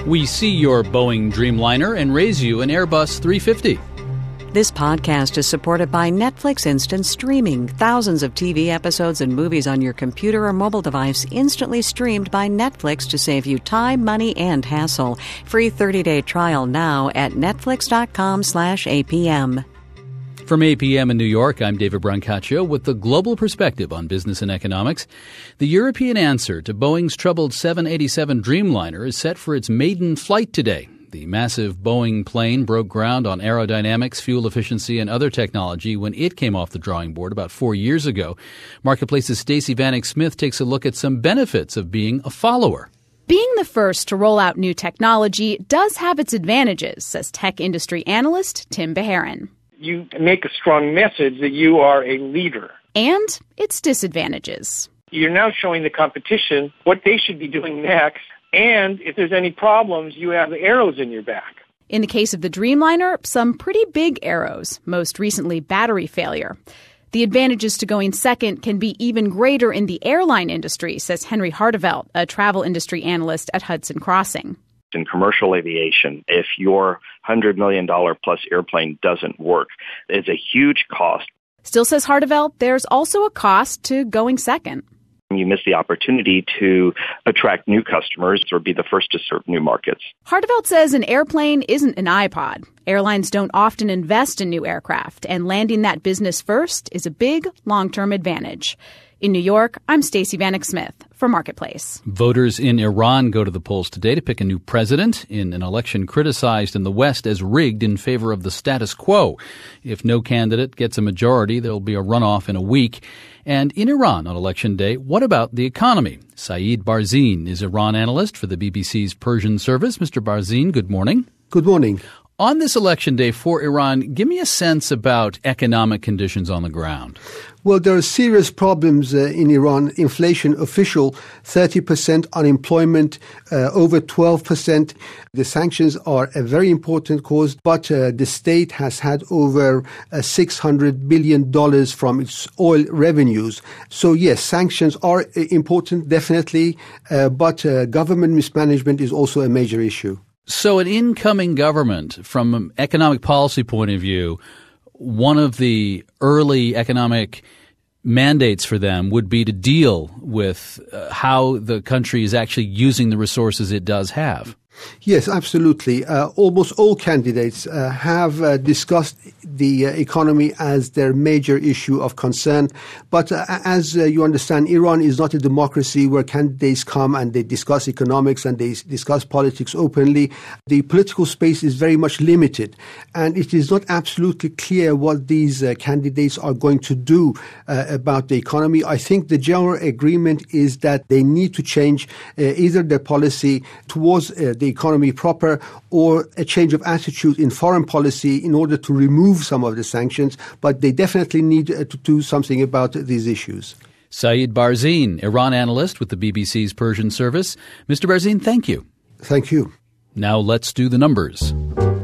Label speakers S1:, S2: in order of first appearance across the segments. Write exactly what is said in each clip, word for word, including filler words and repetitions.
S1: We see your Boeing Dreamliner and raise you an Airbus three fifty.
S2: This podcast is supported by Netflix Instant Streaming. Thousands of T V episodes and movies on your computer or mobile device instantly streamed by Netflix to save you time, money, and hassle. Free thirty-day trial now at netflix.com slash APM.
S1: From A P M in New York, I'm David Brancaccio with the global perspective on business and economics. The European answer to Boeing's troubled seven eighty-seven Dreamliner is set for its maiden flight today. The massive Boeing plane broke ground on aerodynamics, fuel efficiency, and other technology when it came off the drawing board about four years ago. Marketplace's Stacey Vanek Smith takes a look at some benefits of being a follower.
S3: Being the first to roll out new technology does have its advantages, says tech industry analyst Tim Beharin.
S4: You make a strong message that you are a leader.
S3: And its disadvantages.
S4: You're now showing the competition what they should be doing next. And if there's any problems, you have the arrows in your back.
S3: In the case of the Dreamliner, some pretty big arrows, most recently battery failure. The advantages to going second can be even greater in the airline industry, says Henry Hartevelt, a travel industry analyst at Hudson Crossing.
S5: In commercial aviation, if your one hundred million dollars plus airplane doesn't work, it's a huge cost.
S3: Still, says Hartevelt, there's also a cost to going second.
S5: You miss the opportunity to attract new customers or be the first to serve new markets.
S3: Hartevelt says an airplane isn't an iPod. Airlines don't often invest in new aircraft, and landing that business first is a big long-term advantage. In New York, I'm Stacey Vanek Smith for Marketplace.
S1: Voters in Iran go to the polls today to pick a new president in an election criticized in the West as rigged in favor of the status quo. If no candidate gets a majority, there will be a runoff in a week. And in Iran on Election Day, what about the economy? Saeed Barzin is Iran analyst for the B B C's Persian service. Mister Barzin, good morning.
S6: Good morning.
S1: On this election day for Iran, give me a sense about economic conditions on the ground.
S6: Well, there are serious problems uh, in Iran. Inflation official, thirty percent unemployment, uh, over twelve percent. The sanctions are a very important cause, but uh, the state has had over uh, six hundred billion dollars from its oil revenues. So, yes, sanctions are important, definitely, uh, but uh, government mismanagement is also a major issue.
S1: So an incoming government, from an economic policy point of view, one of the early economic mandates for them would be to deal with uh, how the country is actually using the resources it does have.
S6: Yes, absolutely. Uh, almost all candidates uh, have uh, discussed the uh, economy as their major issue of concern. But uh, as uh, you understand, Iran is not a democracy where candidates come and they discuss economics and they discuss politics openly. The political space is very much limited, and it is not absolutely clear what these uh, candidates are going to do uh, about the economy. I think the general agreement is that they need to change uh, either their policy towards uh, the economy proper or a change of attitude in foreign policy in order to remove some of the sanctions, but they definitely need to do something about these issues.
S1: Saeed Barzin, Iran analyst with the B B C's Persian service. Mister Barzin, thank you.
S6: Thank you.
S1: Now let's do the numbers.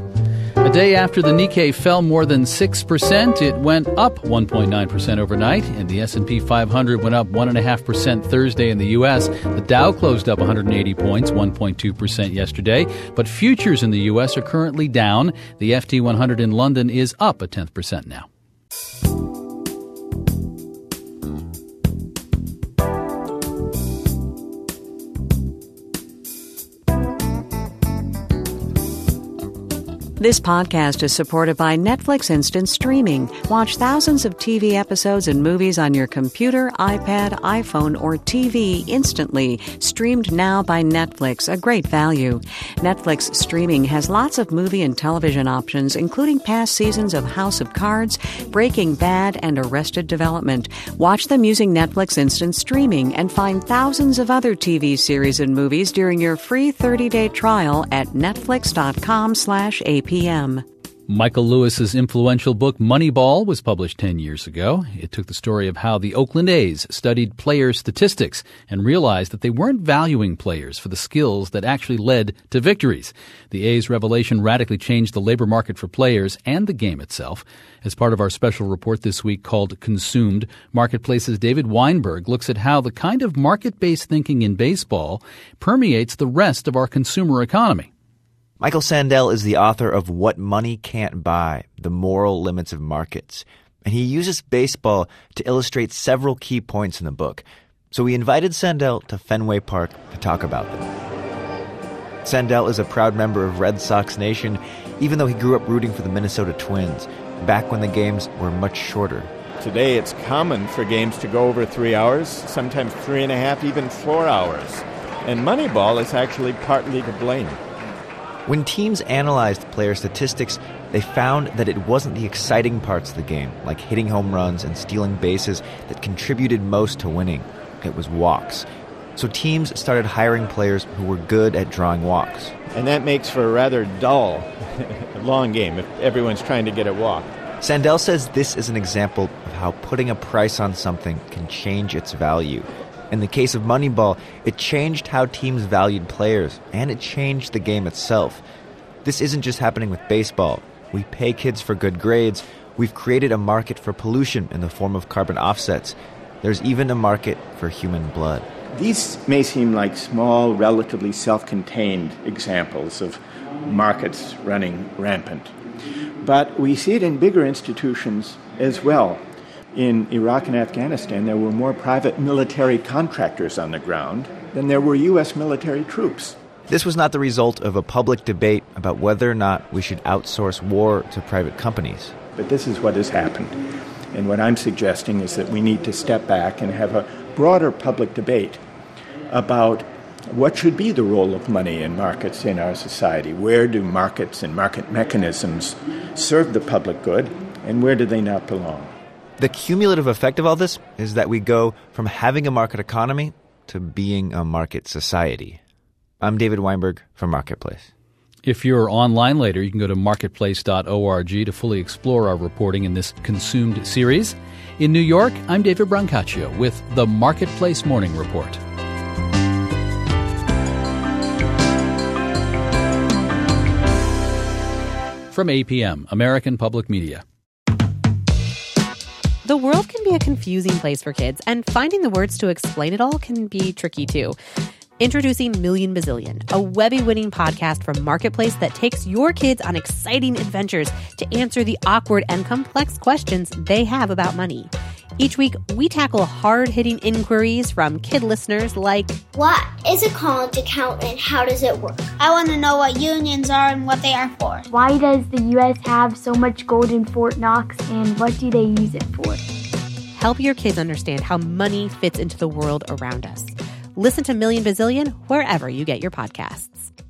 S1: A day after the Nikkei fell more than six percent, it went up one point nine percent overnight, and the S and P five hundred went up one point five percent Thursday in the U S. The Dow closed up one hundred eighty points, one point two percent yesterday, but futures in the U S are currently down. The F T one hundred in London is up a tenth percent now.
S2: This podcast is supported by Netflix Instant Streaming. Watch thousands of T V episodes and movies on your computer, iPad, iPhone, or T V instantly. Streamed now by Netflix, a great value. Netflix Streaming has lots of movie and television options, including past seasons of House of Cards, Breaking Bad, and Arrested Development. Watch them using Netflix Instant Streaming and find thousands of other T V series and movies during your free thirty-day trial at netflix.com slash APM.
S1: Michael Lewis's influential book Moneyball was published ten years ago. It took the story of how the Oakland A's studied player statistics and realized that they weren't valuing players for the skills that actually led to victories. The A's revelation radically changed the labor market for players and the game itself. As part of our special report this week called Consumed, Marketplace's David Weinberg looks at how the kind of market-based thinking in baseball permeates the rest of our consumer economy.
S7: Michael Sandel is the author of What Money Can't Buy, The Moral Limits of Markets. And he uses baseball to illustrate several key points in the book. So we invited Sandel to Fenway Park to talk about them. Sandel is a proud member of Red Sox Nation, even though he grew up rooting for the Minnesota Twins, back when the games were much shorter.
S8: Today it's common for games to go over three hours, sometimes three and a half, even four hours. And Moneyball is actually partly to blame.
S7: When teams analyzed player statistics, they found that it wasn't the exciting parts of the game, like hitting home runs and stealing bases, that contributed most to winning. It was walks. So teams started hiring players who were good at drawing walks.
S8: And that makes for a rather dull, long game if everyone's trying to get a walk.
S7: Sandel says this is an example of how putting a price on something can change its value. In the case of Moneyball, it changed how teams valued players, and it changed the game itself. This isn't just happening with baseball. We pay kids for good grades. We've created a market for pollution in the form of carbon offsets. There's even a market for human blood.
S9: These may seem like small, relatively self-contained examples of markets running rampant. But we see it in bigger institutions as well. In Iraq and Afghanistan, there were more private military contractors on the ground than there were U S military troops.
S7: This was not the result of a public debate about whether or not we should outsource war to private companies.
S9: But this is what has happened. And what I'm suggesting is that we need to step back and have a broader public debate about what should be the role of money in markets in our society. Where do markets and market mechanisms serve the public good, and where do they not belong?
S7: The cumulative effect of all this is that we go from having a market economy to being a market society. I'm David Weinberg from Marketplace.
S1: If you're online later, you can go to marketplace dot org to fully explore our reporting in this Consumed series. In New York, I'm David Brancaccio with the Marketplace Morning Report. From A P M, American Public Media.
S10: The world can be a confusing place for kids, and finding the words to explain it all can be tricky too. Introducing Million Bazillion, a Webby-winning podcast from Marketplace that takes your kids on exciting adventures to answer the awkward and complex questions they have about money. Each week, we tackle hard-hitting inquiries from kid listeners like,
S11: what is a college account and how does it work?
S12: I want to know what unions are and what they are for.
S13: Why does the U S have so much gold in Fort Knox and what do they use it for?
S10: Help your kids understand how money fits into the world around us. Listen to Million Bazillion wherever you get your podcasts.